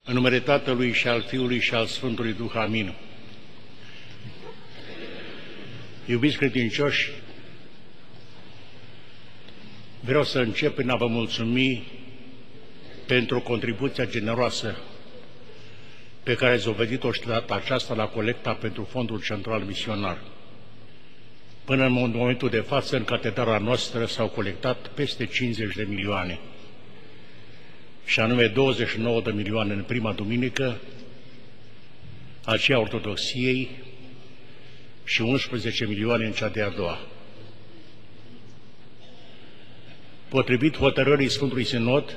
În numele Tatălui și al Fiului și al Sfântului Duh, amin. Iubiți credincioși, vreau să încep prin a vă mulțumi pentru contribuția generoasă pe care ați dovedit-o și data aceasta la colecta pentru Fondul Central Misionar. Până în momentul de față, în catedrala noastră s-au colectat peste 50 de milioane, și anume 29 de milioane în prima duminică, aceea Ortodoxiei, și 11 milioane în cea de-a doua. Potrivit hotărârii Sfântului Sinod,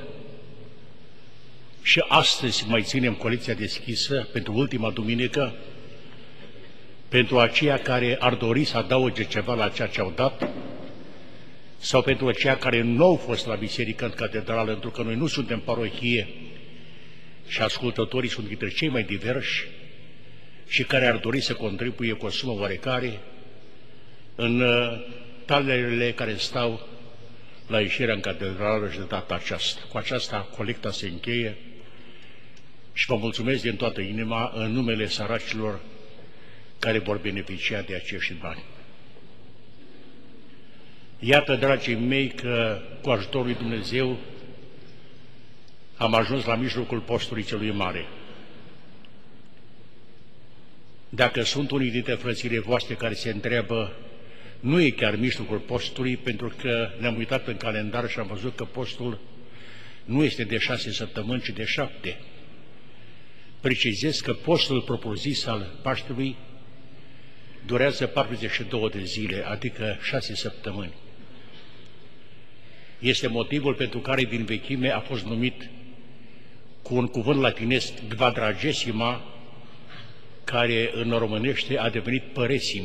și astăzi mai ținem colecția deschisă pentru ultima duminică, pentru aceia care ar dori să adauge ceva la ceea ce au dat, sau pentru aceia care nu au fost la biserică în catedrală, pentru că noi nu suntem parohie și ascultătorii sunt dintre cei mai diversi și care ar dori să contribuie cu o sumă oarecare în talerele care stau la ieșirea în catedrală și de data aceasta. Cu aceasta colecta se încheie și vă mulțumesc din toată inima în numele săracilor care vor beneficia de acești bani. Iată, dragii mei, că cu ajutorul lui Dumnezeu am ajuns la mijlocul postului celui mare. Dacă sunt unii dintre frățile voastre care se întreabă, nu e chiar mijlocul postului, pentru că ne-am uitat în calendar și am văzut că postul nu este de 6 săptămâni, ci de 7. Precizez că postul propriu-zis al Paștelui durează 42 de zile, adică 6 săptămâni. Este motivul pentru care din vechime a fost numit cu un cuvânt latinesc quadragesima, care în românește a devenit păresim,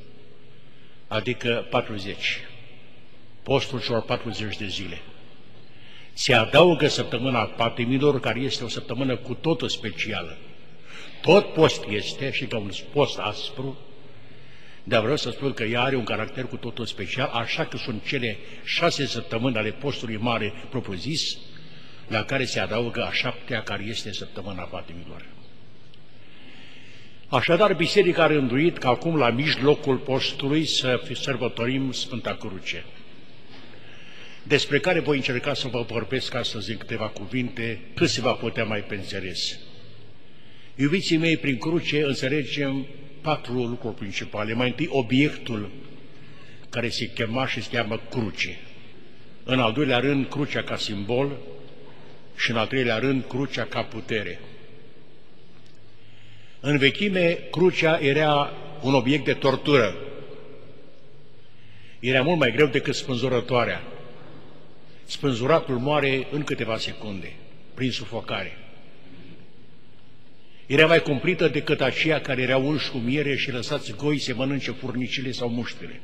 adică 40. Postul celor 40 de zile. Se adaugă săptămâna Patimilor, care este o săptămână cu totul specială. Tot post este și ca un post aspru, dar vreau să spun că ea are un caracter cu totul special, așa că sunt cele 6 săptămâni ale postului mare propriu-zis, la care se adaugă a 7-a, care este săptămâna Patimilor. Așadar, Biserica a rânduit că acum, la mijlocul postului, să sărbătorim Sfânta Cruce, despre care voi încerca să vă vorbesc astăzi în câteva cuvinte, cât se va putea mai pe înțeles. Iubiții mei, prin cruce înțelegem 4 lucruri principale. Mai întâi, obiectul care se chema și se cheamă cruce. În al doilea rând, crucea ca simbol și în al treilea rând, crucea ca putere. În vechime, crucea era un obiect de tortură. Era mult mai greu decât spânzurătoarea. Spânzuratul moare în câteva secunde, prin sufocare. Era mai cumplită decât aceia care erau unși cu miere și lăsați goi să mănânce furnicile sau muștele.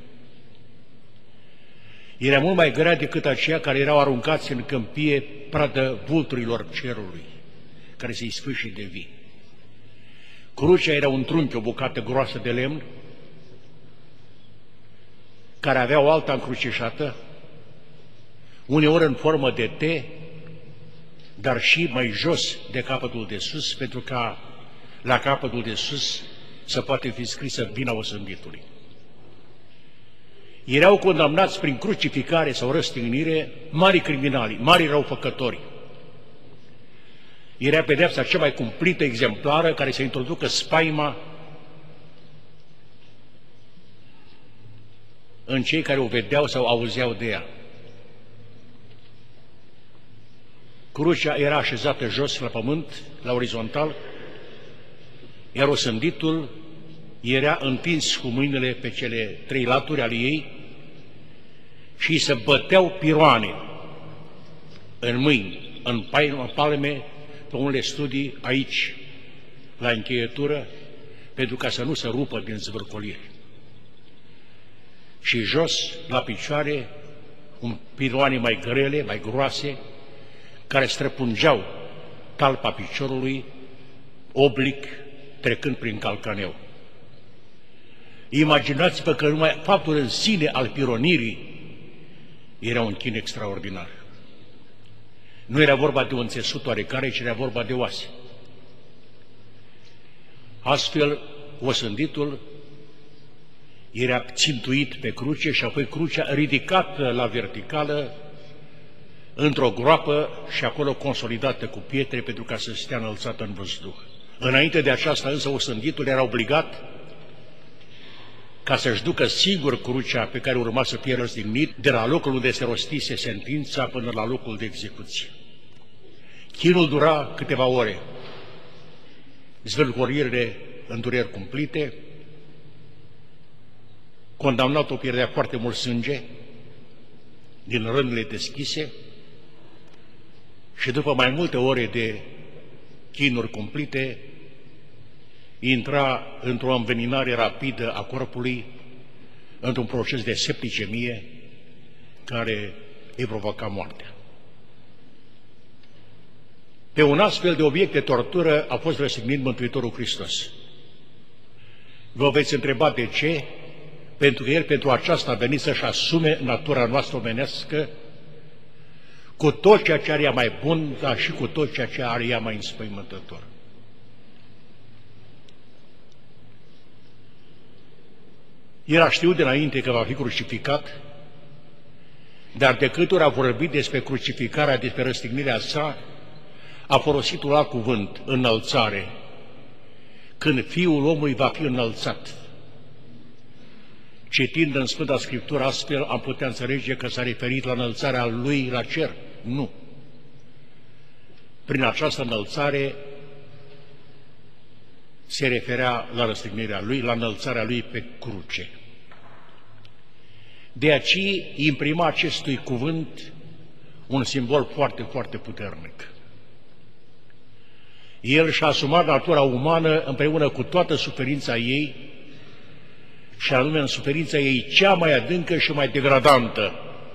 Era mult mai grea decât aceia care erau aruncați în câmpie, pradă vulturilor cerului, care se-i sfârși de vii. Crucea era un trunchi, o bucată groasă de lemn, care avea o altă încrucișată, uneori în formă de T, dar și mai jos de capătul de sus, pentru ca la capătul de sus să poate fi scrisă vina osânditului. Erau condamnați prin crucificare sau răstignire mari criminali, mari răufăcători. Era pedeapsa cea mai cumplită, exemplară, care să introducă spaima în cei care o vedeau sau auzeau de ea. Crucea era așezată jos la pământ, la orizontal, iar osânditul era întins cu mâinile pe cele 3 laturi ale ei și se băteau piroane în mâini, în palme, pe unele studii aici, la încheietură, pentru ca să nu se rupă din zvârcoliri. Și jos, la picioare, piroane mai grele, mai groase, care străpungeau talpa piciorului, oblic, trecând prin calcaneu. Imaginați-vă că numai faptul în sine al pironirii era un chin extraordinar. Nu era vorba de un țesut oarecare, ci era vorba de oase. Astfel, osânditul era țintuit pe cruce și apoi crucea ridicată la verticală într-o groapă și acolo consolidată cu pietre pentru ca să stea înălțată în văzduh. Înainte de aceasta însă osânditul era obligat ca să-și ducă singur crucea pe care urma să fie răstignit de la locul unde se rostise sentința până la locul de execuție. Chinul dura câteva ore, zvârcolirile în dureri cumplite, condamnatul pierdea foarte mult sânge din rănile deschise și după mai multe ore de chinuri cumplite, intra într-o înveninare rapidă a corpului, într-un proces de septicemie care îi provoca moartea. Pe un astfel de obiect de tortură a fost răstignit Mântuitorul Hristos. Vă veți întreba de ce? Pentru că El pentru aceasta a venit să-și asume natura noastră omenească cu tot ceea ce are ea mai bun, dar și cu tot ceea ce are ea mai înspăimântător. Era știut dinainte că va fi crucificat, dar de câte ori a vorbit despre crucificarea, despre răstignirea sa, a folosit un alt cuvânt, înălțare, când Fiul omului va fi înălțat. Citind în Sfânta Scriptură astfel, am putea înțelege că s-a referit la înălțarea Lui la cer. Nu. Prin această înălțare se referea la răstignirea Lui, la înălțarea Lui pe cruce. De aceea imprima acestui cuvânt un simbol foarte, foarte puternic. El și-a asumat natura umană împreună cu toată suferința ei, și anume în suferința ei cea mai adâncă și mai degradantă.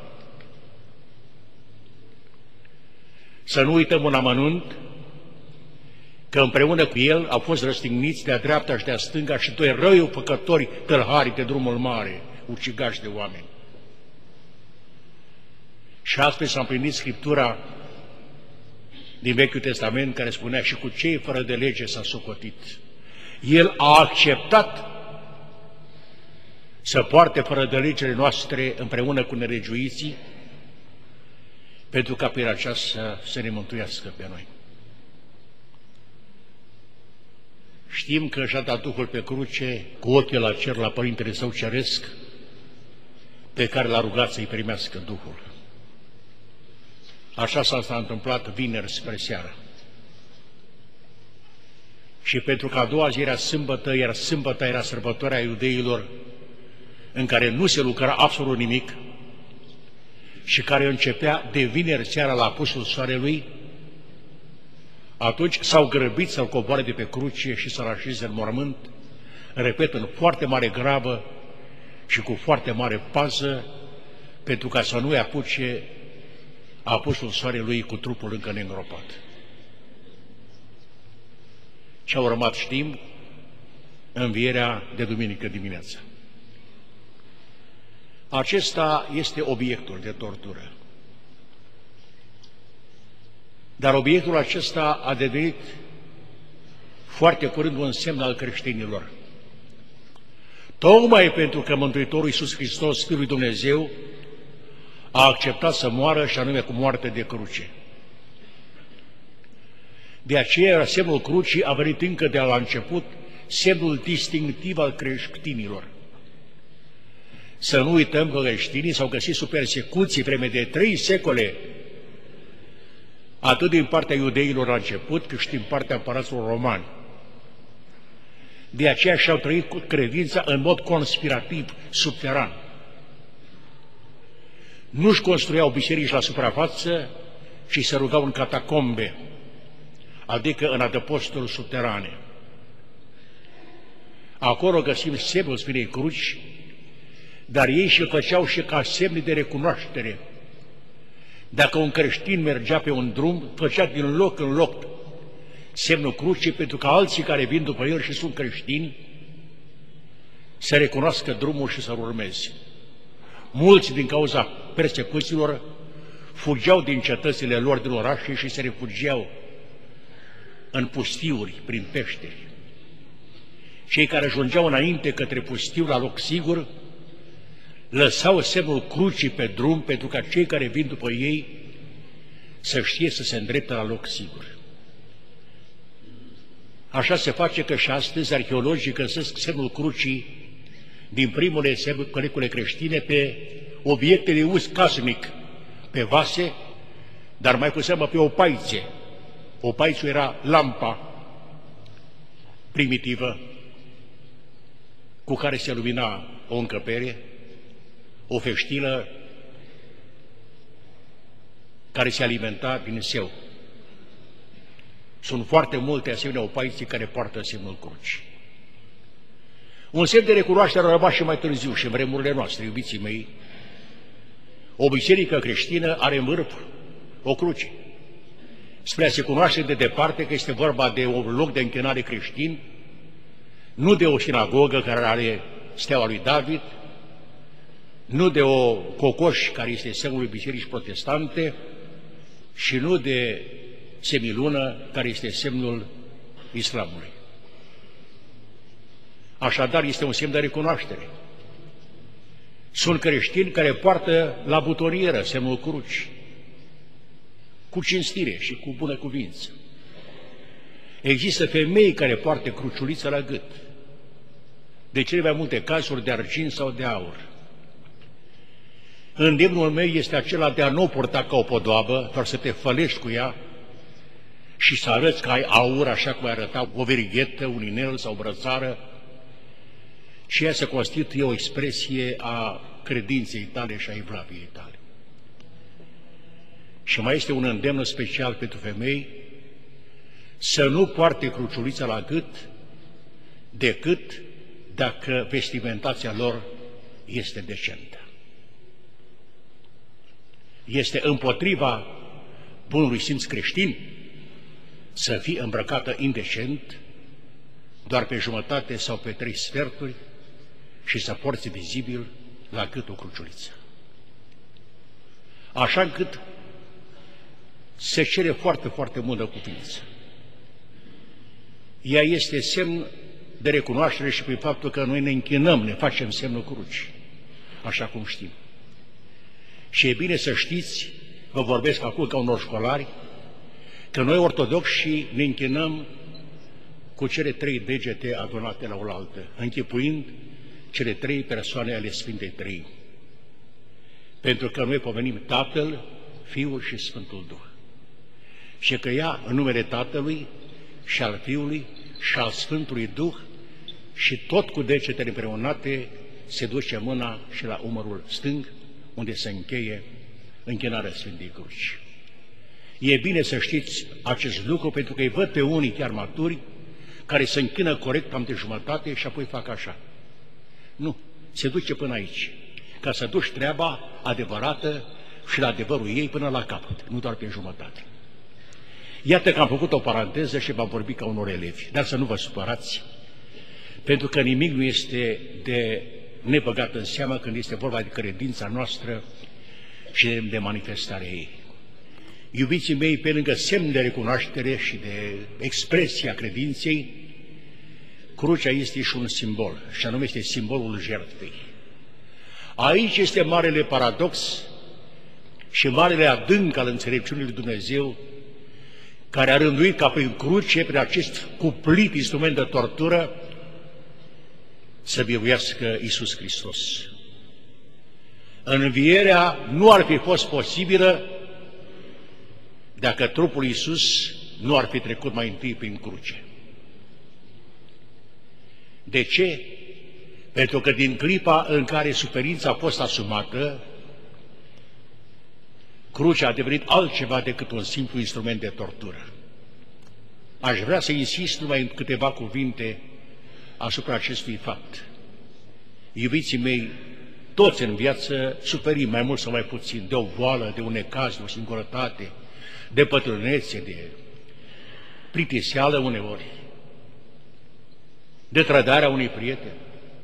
Să nu uităm un amănunt, că împreună cu el au fost răstigniți de-a dreapta și de-a stânga și doi răufăcători tâlhari de drumul mare, ucigași de oameni. Și astfel s-a împlinit Scriptura din Vechiul Testament, care spunea și cu cei fără de lege s-a socotit. El a acceptat să poarte fără de legile noastre împreună cu nelegiuiții, pentru ca prin aceasta să ne mântuiască pe noi. Știm că și-a dat Duhul pe cruce, cu ochii la cer, la Părintele Său Ceresc, pe care l-a rugat să-i primească Duhul. Așa s-a întâmplat vineri spre seară. Și pentru că a doua zi era sâmbătă, iar sâmbătă era sărbătoarea iudeilor, în care nu se lucra absolut nimic și care începea de vineri seara la apusul soarelui, atunci s-au grăbit să-l coboare de pe cruce și să-l așeze în mormânt, repet, în foarte mare grabă și cu foarte mare pază, pentru ca să nu-i apuce apusul soarelui cu trupul încă neîngropat. Ce a urmat, știm, învierea de duminică dimineața. Acesta este obiectul de tortură. Dar obiectul acesta a devenit foarte curând un semn al creștinilor. Tocmai pentru că Mântuitorul Iisus Hristos, Fiul lui Dumnezeu, a acceptat să moară și anume cu moarte de cruce. De aceea semnul crucii a venit încă de la început, semnul distinctiv al creștinilor. Să nu uităm că creștinii s-au găsit sub persecuții vreme de 3 secole, atât din partea iudeilor la început, cât și din partea împăraților romani. De aceea și-au trăit cu credința în mod conspirativ, subteran. Nu-și construiau biserici la suprafață, ci se rugau în catacombe, adică în adăposturi subterane. Acolo găsim semnul Sfintei Cruci, dar ei și-l făceau și ca semne de recunoaștere. Dacă un creștin mergea pe un drum, făcea din loc în loc semnul crucii, pentru că alții care vin după el și sunt creștini să recunoască drumul și să-l urmeze. Mulți, din cauza persecuțiilor, fugeau din cetățile lor, din orașe și se refugiau în pustiuri, prin peșteri. cei care ajungeau înainte către pustiu la loc sigur, lăsau semnul crucii pe drum pentru ca cei care vin după ei să știe să se îndrepte la loc sigur. Așa se face că și astăzi arheologii găsesc semnul crucii din primele secole creștine pe obiecte de uz casnic, pe vase, dar mai cu seamă pe opaițe. Opaițul era lampa primitivă cu care se lumina o încăpere, o feștilă care se alimenta din seu. Sunt foarte multe asemenea opaiții care poartă semnul crucii. Un semn de recunoaștere a rămas și mai târziu și în vremurile noastre, iubiții mei. O biserică creștină are în vârf o cruce. Spre a se cunoaște de departe că este vorba de un loc de închinare creștin, nu de o sinagogă care are steaua lui David, nu de o cocoș care este semnul bisericii protestante și nu de semilună care este semnul islamului. Așadar, este un semn de recunoaștere. Sunt creștini care poartă la butonieră semnul cruci, cu cinstire și cu bună cuvință. Există femei care poartă cruciuliță la gât, de cele mai multe cazuri de argint sau de aur. Îndemnul meu este acela de a nu o purta ca o podoabă, doar să te fălești cu ea și să arăți că ai aur, așa cum ai arăta o verighetă, un inel sau o brățară, și ea să constituie o expresie a credinței tale și a evlaviei tale. Și mai este un îndemn special pentru femei, să nu poarte cruciulița la gât, decât dacă vestimentația lor este decentă. Este împotriva bunului simț creștin să fii îmbrăcată indecent, doar pe jumătate sau pe 3 sferturi, și să porți vizibil la gât o cruciuliță. Așa încât se cere foarte, foarte multă cuvință. Ea este semn de recunoaștere și prin faptul că noi ne închinăm, ne facem semnul cruci, așa cum știm. Și e bine să știți, vă vorbesc acum ca unor școlari, că noi ortodoxi ne închinăm cu cele 3 degete adunate la oaltă, închipuind cele 3 persoane ale Sfintei Trăimi. Pentru că noi pomenim Tatăl, Fiul și Sfântul Duh. Și că ea, în numele Tatălui și al Fiului și al Sfântului Duh, și tot cu degetele împreunate se duce mâna și la umărul stâng, unde se încheie închinarea Sfintei Cruci. E bine să știți acest lucru, pentru că îi văd pe unii chiar maturi, care se închină corect cam de jumătate și apoi fac așa. Nu, se duce până aici, ca să duci treaba adevărată și la adevărul ei până la capăt, nu doar pe jumătate. Iată că am făcut o paranteză și v-am vorbit ca unor elevi, dar să nu vă supărați, pentru că nimic nu este de nebăgat în seamă când este vorba de credința noastră și de manifestarea ei. Iubiții mei, pe lângă semn de recunoaștere și de expresia credinței, crucea este și un simbol, și anume este simbolul jertfei. Aici este marele paradox și marele adânc al înțelepciunii lui Dumnezeu, care a rânduit ca prin cruce, prin acest cuplit instrument de tortură, să biruiască Iisus Hristos. Învierea nu ar fi fost posibilă dacă trupul Iisus nu ar fi trecut mai întâi prin cruce. De ce? Pentru că din clipa în care suferința a fost asumată, crucea a devenit altceva decât un simplu instrument de tortură. Aș vrea să insist numai în câteva cuvinte asupra acestui fapt. Iubiții mei, toți în viață suferim mai mult sau mai puțin de o boală, de un necaz, de o singurătate, de bătrânețe, de plictiseală uneori, de trădarea unui prieten.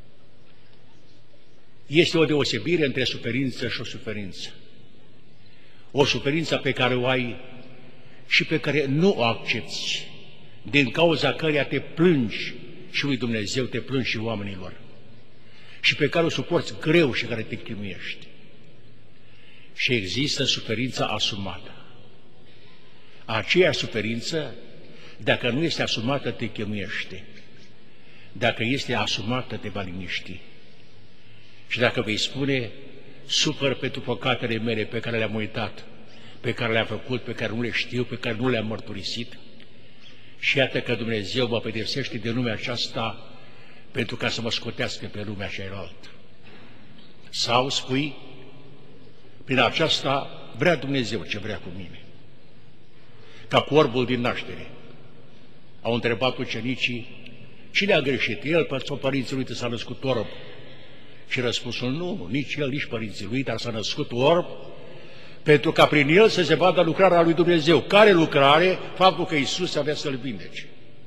Este o deosebire între suferință și o suferință. O suferință pe care o ai și pe care nu o accepți, din cauza căreia te plângi și lui Dumnezeu te plângi și oamenilor și pe care o suporți greu și care te chinuiești. Și există suferința asumată. Aceea suferință, dacă nu este asumată, te chinuiește. Dacă este asumată, te va liniști. Și dacă vei spune, sufăr pentru păcatele mele pe care le-am uitat, pe care le-am făcut, pe care nu le știu, pe care nu le-am mărturisit, și iată că Dumnezeu mă pedepsește de lumea aceasta pentru ca să mă scotească pe lumea cealaltă. Sau spui, prin aceasta vrea Dumnezeu ce vrea cu mine. Ca cu orbul din naștere. Au întrebat ucenicii, cine a greșit? El sau părinții lui s-a născut orb? Și răspunsul, nu, nici el, nici părinții lui, dar s-a născut orb, pentru ca prin el să se vadă lucrarea lui Dumnezeu. Care lucrare? Faptul că Iisus avea să-l vindece.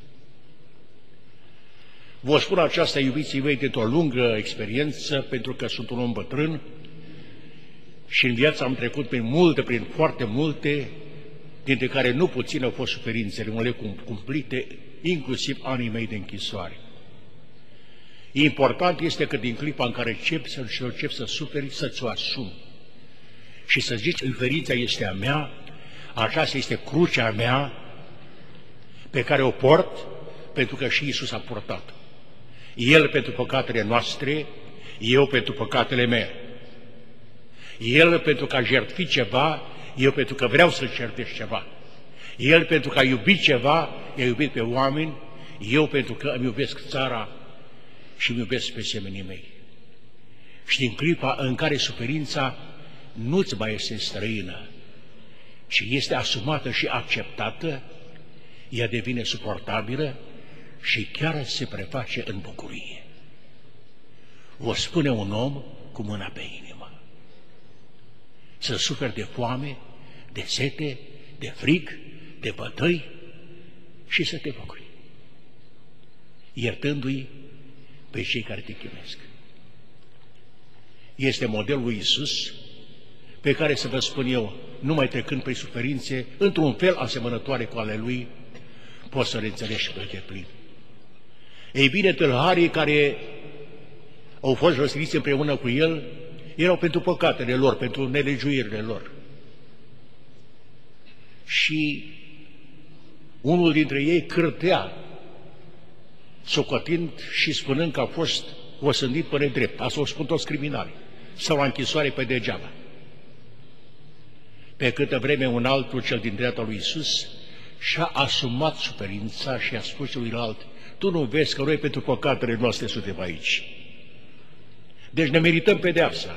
Vă spun aceasta, iubiții mei, dintr-o lungă experiență, pentru că sunt un om bătrân și în viața am trecut prin foarte multe, dintre care nu puțin au fost suferințele, unele cumplite, inclusiv anii mei de închisoare. Important este că din clipa în care începi să suferi, să ți-o asumi și să zici, suferința este a mea, aceasta este crucea mea pe care o port, pentru că și Iisus a purtat. El pentru păcatele noastre, eu pentru păcatele mele. El pentru că a jertfit ceva, eu pentru că vreau să jertfesc ceva. El pentru că a iubit ceva, i-a iubit pe oameni, eu pentru că îmi iubesc țara și îmi iubesc pe semenii mei. Și din clipa în care suferința nu-ți mai este străină, ci este asumată și acceptată, ea devine suportabilă și chiar se preface în bucurie. O spune un om cu mâna pe inimă. Să suferi de foame, de sete, de frig, de bătăi și să te bucuri, iertându-i pe cei care te chinuiesc. Este modelul lui Iisus, pe care, să vă spun eu, numai trecând prin suferințe, într-un fel asemănătoare cu ale lui, poți să le înțelegi pe deplin. Ei bine, tâlharii care au fost răstigniți împreună cu el, erau pentru păcatele lor, pentru nelegiuirile lor. Și unul dintre ei cârtea, socotind și spunând că a fost osândit pe nedrept. Asta o spun toți criminali. Sau la închisoare pe degeaba. Pe câtă vreme un altul, cel din dreapta lui Iisus, și-a asumat suferința și a spus celuilalt, tu nu vezi că noi pentru păcatele noastre suntem aici. Deci ne merităm pedeapsa.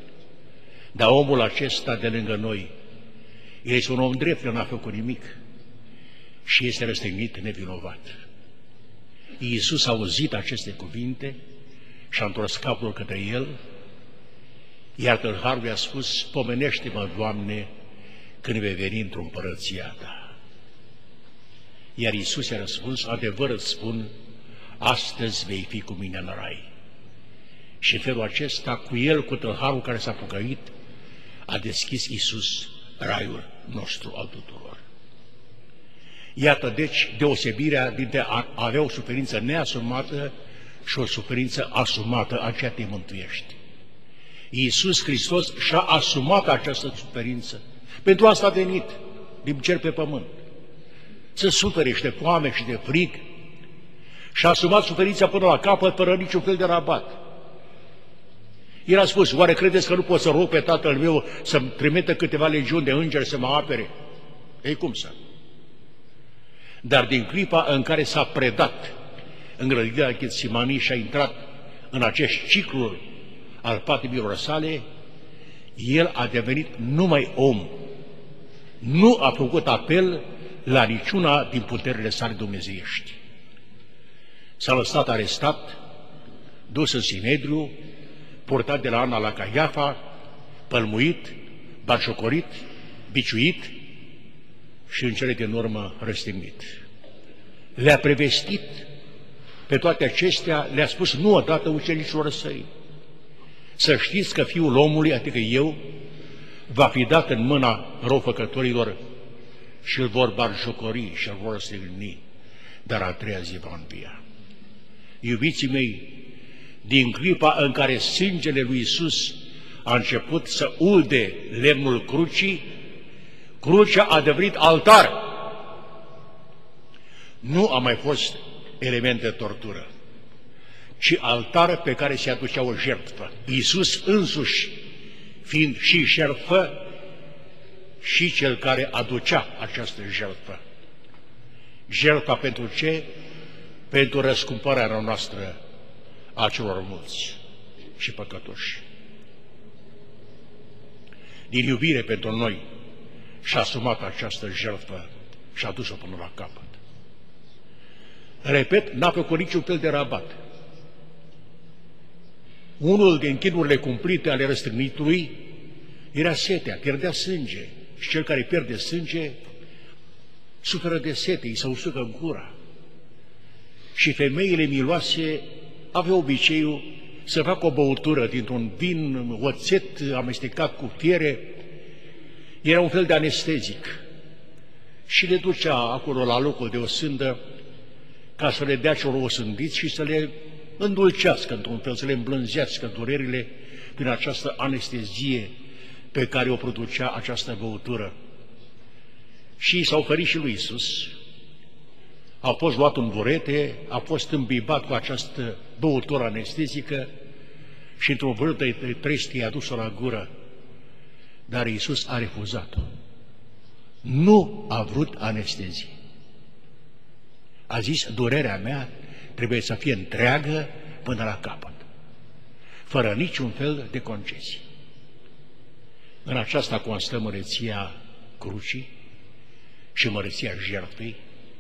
Dar omul acesta de lângă noi, el este un om drept, el n-a făcut nimic și este răstignit nevinovat. Iisus a auzit aceste cuvinte și a întors capul către el, iar tâlharul i-a spus, pomenește-mă, Doamne, când vei veni într-o împărăția Ta. Iar Iisus i-a răspuns, adevăr îți spun, astăzi vei fi cu mine în rai. Și în felul acesta, cu el, cu tâlharul care s-a pocăit, a deschis Iisus raiul nostru al tuturor. Iată, deci, deosebirea dintre a avea o suferință neasumată și o suferință asumată, aceea te mântuiește. Iisus Hristos și-a asumat această suferință. Pentru asta a venit din cer pe pământ. Să sufere și de foame și de frig. Și-a asumat suferința până la capăt, fără niciun fel de rabat. El a spus, oare credeți că nu pot să rog pe Tatăl meu să-mi trimită câteva legiuni de îngeri să mă apere? Ei, cum să? Dar din clipa în care s-a predat în grădina Ghetsimani și a intrat în acest ciclu al patimilor sale, el a devenit numai om. Nu a făcut apel la niciuna din puterile sale dumnezeiești. S-a lăsat arestat, dus în Sinedriu, purtat de la Ana la Caiafa, pălmuit, batjocorit, biciuit și în cele din urmă răstignit. Le-a prevestit pe toate acestea, le-a spus nu odată ucenicilor săi. Să știți că Fiul omului, adică eu, va fi dat în mâna răufăcătorilor și îl vor batjocori și îl vor răstigni, dar a treia zi va învia. Iubiții mei, din clipa în care sângele lui Iisus a început să ulde lemnul crucii, crucea a devenit altar. Nu a mai fost element de tortură, ci altar pe care se aducea o jertfă. Iisus însuși fiind și jertfă și cel care aducea această jertfă. Jertfa pentru ce? Pentru răscumpărarea noastră a celor mulți și păcătoși. Din iubire pentru noi și-a asumat această jertfă și a dus-o până la capăt. Repet, n-a făcut niciun fel de rabat. Unul din chinurile cumplite ale răstignitului era setea, pierdea sânge. Și cel care pierde sânge suferă de sete, îi se usucă în gura. Și femeile miloase aveau obiceiul să facă o băutură dintr-un vin, oțet amestecat cu fiere. Era un fel de anestezic. Și le ducea acolo la locul de osândă ca să le dea celor osândiți și să le îndulcească într-un fel, să le îmblânzească durerile prin această anestezie pe care o producea această băutură. Și s-a oferit și lui Iisus. A fost luat în burete, a fost îmbibat cu această băutură anestezică și într-o vârtă de trestie a dus-o la gură. Dar Iisus a refuzat-o. Nu a vrut anestezie. A zis, durerea mea trebuie să fie întreagă până la capăt, fără niciun fel de concesii. În aceasta constă măreția crucii și măreția jertfei,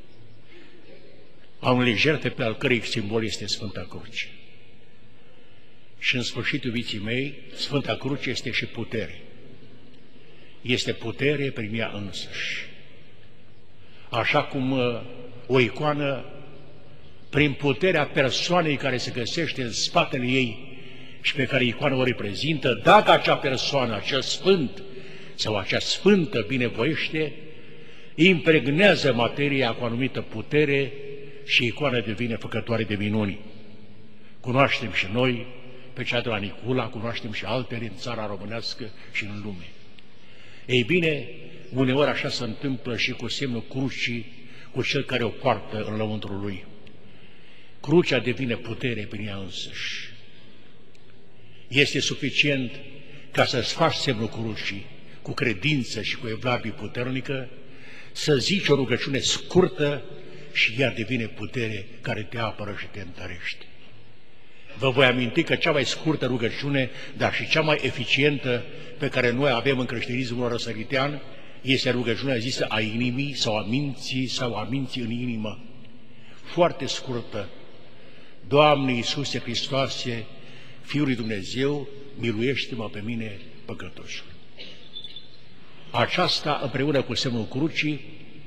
a unei jertfe pe al cărei simbol este Sfânta Cruce. Și în sfârșit, iubiții mei, Sfânta Cruce este și putere. Este putere prin ea însăși. Așa cum o icoană, prin puterea persoanei care se găsește în spatele ei și pe care icoana o reprezintă, dacă acea persoană, acel sfânt sau acea sfântă binevoiește, impregnează materia cu anumită putere și icoana devine făcătoare de minuni. Cunoaștem și noi pe cea de la Nicula, cunoaștem și altele în țara românească și în lume. Ei bine, uneori așa se întâmplă și cu semnul crucii, cu cel care o poartă în lăuntrul lui. Crucea devine putere prin ea însăși. Este suficient ca să-ți faci semnul crucii cu credință și cu evlavie puternică, să zici o rugăciune scurtă și ea devine putere care te apără și te întărește. Vă voi aminti că cea mai scurtă rugăciune, dar și cea mai eficientă pe care noi avem în creștinismul răsăritean, este rugăciunea zisă a inimii sau a minții sau a minții în inimă. Foarte scurtă. Doamne Iisuse Hristoase, Fiul lui Dumnezeu, miluiește-mă pe mine, păcătosul. Aceasta, împreună cu semnul crucii,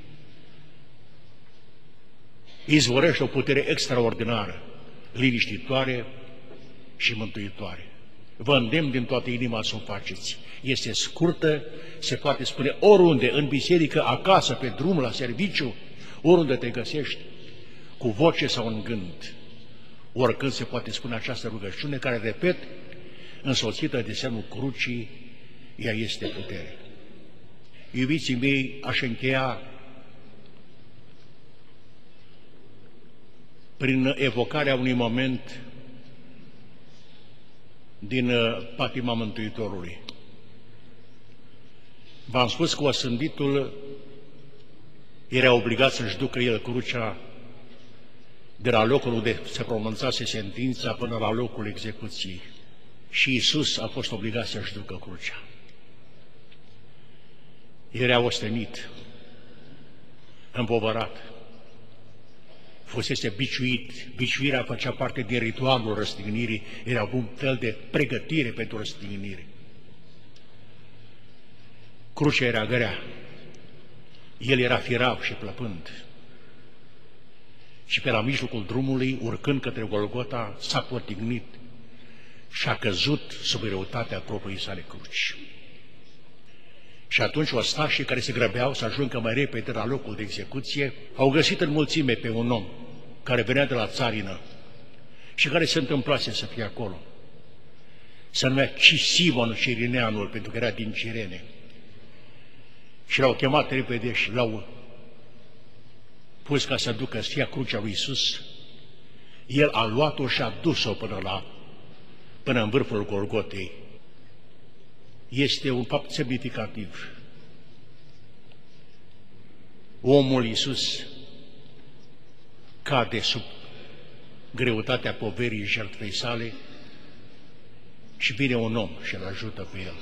izvorăște o putere extraordinară, liniștitoare și mântuitoare. Vă îndemn din toată inima să o faceți. Este scurtă, se poate spune oriunde, în biserică, acasă, pe drum, la serviciu, oriunde te găsești, cu voce sau în gând. Oricând se poate spune această rugăciune, care, repet, însoțită de semnul crucii, ea este putere. Iubiții mei, aș încheia prin evocarea unui moment din patima Mântuitorului. V-am spus că osânditul era obligat să-și ducă el crucea de la locul unde se pronunțase sentința până la locul execuției. Și Iisus a fost obligat să-și ducă crucea. Era ostenit, împovărat, fusese biciuit. Biciuirea făcea parte din ritualul răstignirii, era un fel de pregătire pentru răstignire. Crucea era grea, el era firav și plăpând. Și pe la mijlocul drumului, urcând către Golgota, s-a potignit și a căzut sub greutatea propriei sale cruci. Și atunci ostașii care se grăbeau să ajungă mai repede la locul de execuție au găsit în mulțime pe un om care venea de la țarină și care se întâmplase să fie acolo. Se numea Simonul Cirineanul, pentru că era din Cirene. Și l-au chemat repede și l-au pus ca să ducă Sfia Crucea lui Iisus. El a luat-o și a dus-o până în vârful Golgotei. Este un fapt semnificativ. Omul Iisus cade sub greutatea poverii jertfei sale și vine un om și îl ajută pe el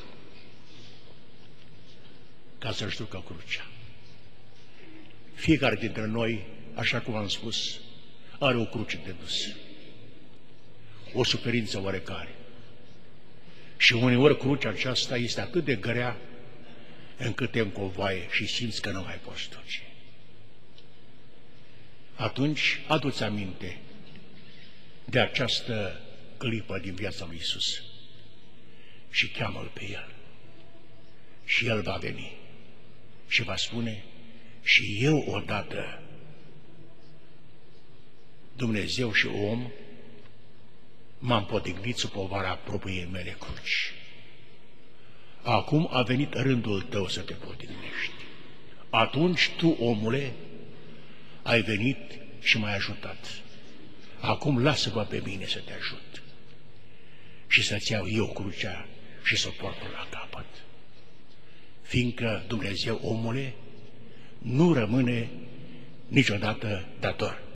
ca să-și ducă crucea. Fiecare dintre noi, așa cum am spus, are o cruce de dus, o suferință oarecare. Și uneori crucea aceasta este atât de grea încât te încovaie și simți că nu mai poți duce. Atunci adu-ți aminte de această clipă din viața lui Iisus și cheamă-L pe El. Și El va veni și va spune: și eu odată, Dumnezeu și om, m-am potignit sub povara propriei mele cruci. Acum a venit rândul tău să te potignești. Atunci tu, omule, ai venit și m-ai ajutat. Acum lasă-mă pe mine să te ajut și să-ți iau eu crucea și să o port la capăt. Fiindcă Dumnezeu, omule, nu rămâne niciodată dator.